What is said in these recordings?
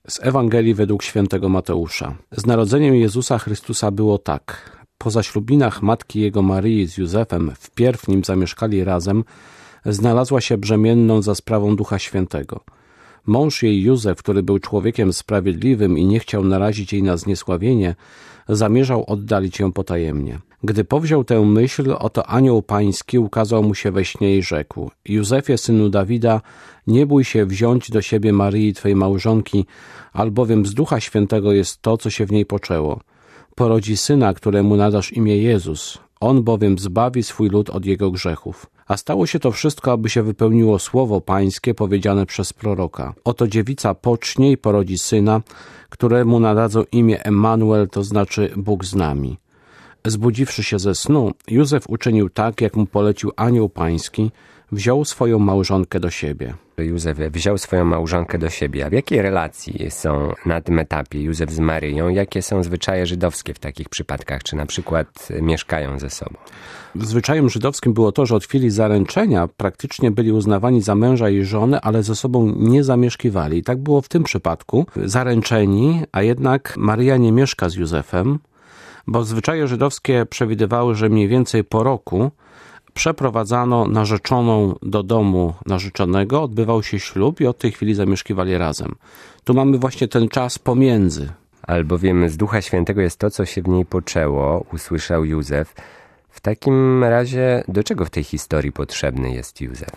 Z Ewangelii według świętego Mateusza. Z narodzeniem Jezusa Chrystusa było tak. Po zaślubinach matki jego Maryi z Józefem, wpierw nim zamieszkali razem, znalazła się brzemienną za sprawą Ducha Świętego. Mąż jej Józef, który był człowiekiem sprawiedliwym i nie chciał narazić jej na zniesławienie, zamierzał oddalić ją potajemnie. Gdy powziął tę myśl, oto anioł pański ukazał mu się we śnie i rzekł: Józefie, synu Dawida, nie bój się wziąć do siebie Maryi, twej małżonki, albowiem z Ducha Świętego jest to, co się w niej poczęło. Porodzi syna, któremu nadasz imię Jezus. On bowiem zbawi swój lud od jego grzechów. A stało się to wszystko, aby się wypełniło słowo pańskie powiedziane przez proroka. Oto dziewica pocznie i porodzi syna, któremu nadadzą imię Emmanuel, to znaczy Bóg z nami. Zbudziwszy się ze snu, Józef uczynił tak, jak mu polecił anioł pański, wziął swoją małżonkę do siebie. Józef wziął swoją małżonkę do siebie. A w jakiej relacji są na tym etapie Józef z Maryją? Jakie są zwyczaje żydowskie w takich przypadkach? Czy na przykład mieszkają ze sobą? Zwyczajem żydowskim było to, że od chwili zaręczenia praktycznie byli uznawani za męża i żonę, ale ze sobą nie zamieszkiwali. I tak było w tym przypadku. Zaręczeni, a jednak Maryja nie mieszka z Józefem, bo zwyczaje żydowskie przewidywały, że mniej więcej po roku przeprowadzano narzeczoną do domu narzeczonego, odbywał się ślub i od tej chwili zamieszkiwali razem. Tu mamy właśnie ten czas pomiędzy. Albowiem z Ducha Świętego jest to, co się w niej poczęło, usłyszał Józef. W takim razie do czego w tej historii potrzebny jest Józef?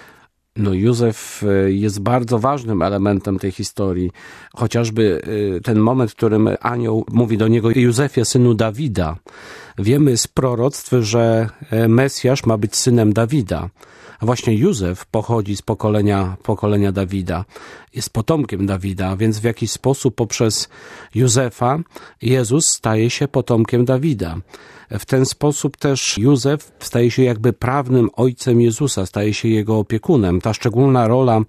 No, Józef jest bardzo ważnym elementem tej historii. Chociażby ten moment, w którym anioł mówi do niego: Józefie, synu Dawida. Wiemy z proroctw, że Mesjasz ma być synem Dawida. A właśnie Józef pochodzi z pokolenia Dawida. Jest potomkiem Dawida, więc w jakiś sposób poprzez Józefa Jezus staje się potomkiem Dawida. W ten sposób też Józef staje się jakby prawnym ojcem Jezusa, staje się jego opiekunem. Ta szczególna rola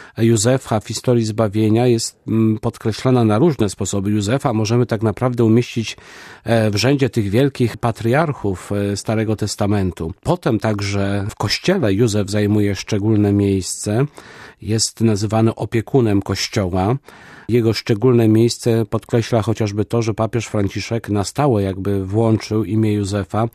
Józefa w historii zbawienia jest podkreślana na różne sposoby. Józefa możemy tak naprawdę umieścić w rzędzie tych wielkich patriarchów Starego Testamentu. Potem także w Kościele Józef zajmuje szczególne miejsce. Jest nazywany opiekunem Kościoła. Jego szczególne miejsce podkreśla chociażby to, że papież Franciszek na stałe jakby włączył imię Józefa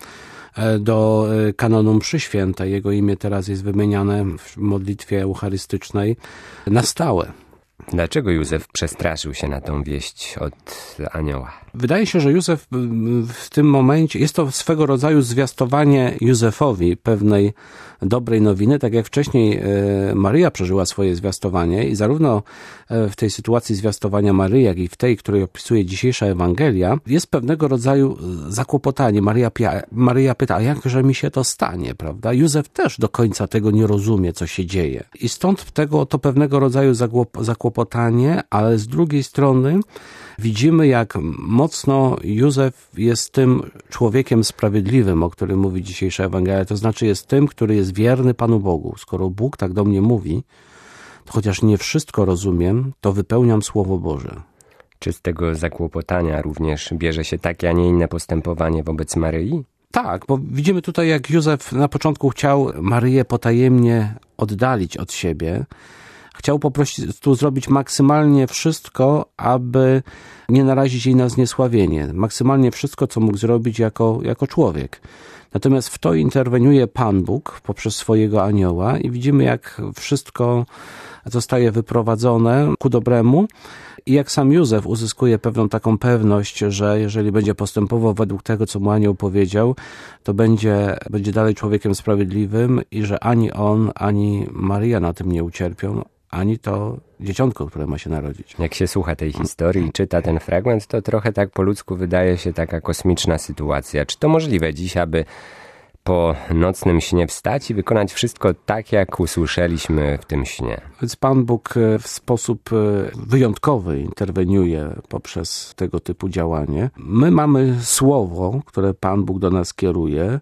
do kanonu mszy świętej. Jego imię teraz jest wymieniane w modlitwie eucharystycznej na stałe. Dlaczego Józef przestraszył się na tą wieść od anioła? Wydaje się, że Józef w tym momencie, jest to swego rodzaju zwiastowanie Józefowi pewnej dobrej nowiny, tak jak wcześniej Maryja przeżyła swoje zwiastowanie i zarówno w tej sytuacji zwiastowania Maryi, jak i w tej, której opisuje dzisiejsza Ewangelia, jest pewnego rodzaju zakłopotanie. Maryja pyta: a jakże mi się to stanie, prawda? Józef też do końca tego nie rozumie, co się dzieje. I stąd to pewnego rodzaju zakłopotanie, ale z drugiej strony widzimy, jak mocno Józef jest tym człowiekiem sprawiedliwym, o którym mówi dzisiejsza Ewangelia. To znaczy jest tym, który jest wierny Panu Bogu. Skoro Bóg tak do mnie mówi, to chociaż nie wszystko rozumiem, to wypełniam Słowo Boże. Czy z tego zakłopotania również bierze się takie, a nie inne postępowanie wobec Maryi? Tak, bo widzimy tutaj, jak Józef na początku chciał Maryję potajemnie oddalić od siebie. Chciał po prostu zrobić maksymalnie wszystko, aby nie narazić jej na zniesławienie. Maksymalnie wszystko, co mógł zrobić jako człowiek. Natomiast w to interweniuje Pan Bóg poprzez swojego anioła i widzimy, jak wszystko zostaje wyprowadzone ku dobremu i jak sam Józef uzyskuje pewną taką pewność, że jeżeli będzie postępował według tego, co mu anioł powiedział, to będzie dalej człowiekiem sprawiedliwym i że ani on, ani Maryja na tym nie ucierpią, ani to dzieciątko, które ma się narodzić. Jak się słucha tej historii i czyta ten fragment, to trochę tak po ludzku wydaje się taka kosmiczna sytuacja. Czy to możliwe dziś, aby po nocnym śnie wstać i wykonać wszystko tak, jak usłyszeliśmy w tym śnie? Więc Pan Bóg w sposób wyjątkowy interweniuje poprzez tego typu działanie. My mamy słowo, które Pan Bóg do nas kieruje.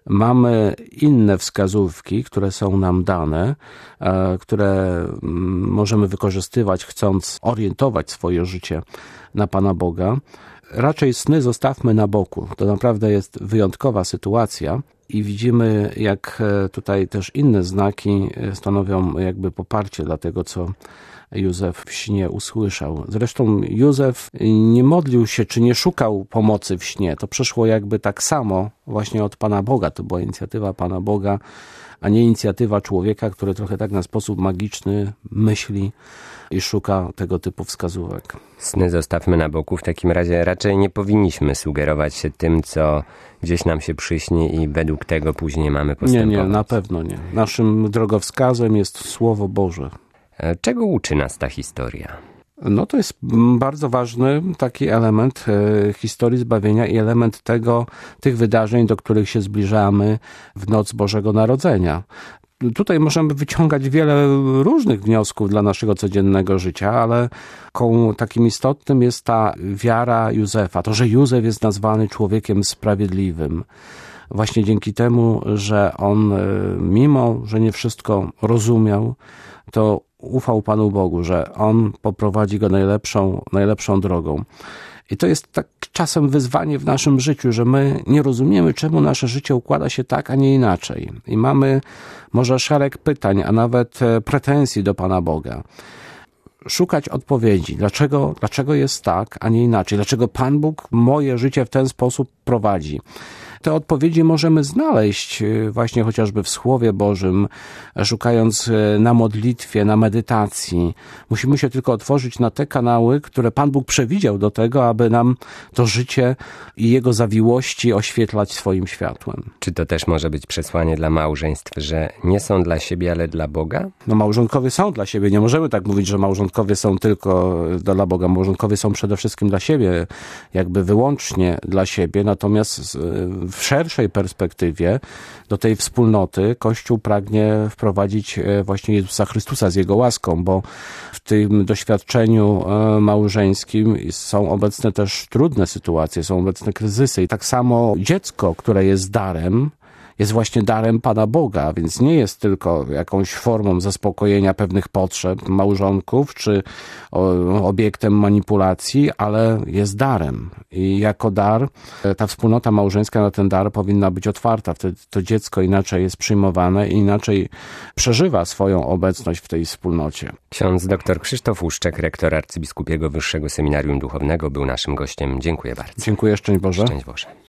Mamy inne wskazówki, które są nam dane, które możemy wykorzystywać, chcąc orientować swoje życie na Pana Boga. Raczej sny zostawmy na boku. To naprawdę jest wyjątkowa sytuacja i widzimy, jak tutaj też inne znaki stanowią jakby poparcie dla tego, co Józef w śnie usłyszał. Zresztą Józef nie modlił się, czy nie szukał pomocy w śnie. To przyszło jakby tak samo właśnie od Pana Boga. To była inicjatywa Pana Boga, a nie inicjatywa człowieka, który trochę tak na sposób magiczny myśli i szuka tego typu wskazówek. Sny zostawmy na boku. W takim razie raczej nie powinniśmy sugerować się tym, co gdzieś nam się przyśni i według tego później mamy postępować. Nie, na pewno nie. Naszym drogowskazem jest Słowo Boże. Czego uczy nas ta historia? No to jest bardzo ważny taki element historii zbawienia i element tych wydarzeń, do których się zbliżamy w noc Bożego Narodzenia. Tutaj możemy wyciągać wiele różnych wniosków dla naszego codziennego życia, ale takim istotnym jest ta wiara Józefa. To, że Józef jest nazwany człowiekiem sprawiedliwym. Właśnie dzięki temu, że on, mimo że nie wszystko rozumiał, to ufał Panu Bogu, że On poprowadzi go najlepszą drogą. I to jest tak czasem wyzwanie w naszym życiu, że my nie rozumiemy, czemu nasze życie układa się tak, a nie inaczej. I mamy może szereg pytań, a nawet pretensji do Pana Boga. Szukać odpowiedzi. Dlaczego jest tak, a nie inaczej? Dlaczego Pan Bóg moje życie w ten sposób prowadzi? Te odpowiedzi możemy znaleźć właśnie chociażby w Słowie Bożym, szukając na modlitwie, na medytacji. Musimy się tylko otworzyć na te kanały, które Pan Bóg przewidział do tego, aby nam to życie i jego zawiłości oświetlać swoim światłem. Czy to też może być przesłanie dla małżeństw, że nie są dla siebie, ale dla Boga? No małżonkowie są dla siebie. Nie możemy tak mówić, że małżonkowie są tylko dla Boga. Małżonkowie są przede wszystkim dla siebie, jakby wyłącznie dla siebie. Natomiast w szerszej perspektywie do tej wspólnoty Kościół pragnie wprowadzić właśnie Jezusa Chrystusa z Jego łaską, bo w tym doświadczeniu małżeńskim są obecne też trudne sytuacje, są obecne kryzysy. I tak samo dziecko, które jest darem, jest właśnie darem Pana Boga, więc nie jest tylko jakąś formą zaspokojenia pewnych potrzeb małżonków, czy obiektem manipulacji, ale jest darem. I jako dar, ta wspólnota małżeńska na ten dar powinna być otwarta. Wtedy to dziecko inaczej jest przyjmowane i inaczej przeżywa swoją obecność w tej wspólnocie. Ksiądz dr Krzysztof Łuszczek, rektor Arcybiskupiego Wyższego Seminarium Duchownego, był naszym gościem. Dziękuję bardzo. Dziękuję, szczęść Boże. Szczęść Boże.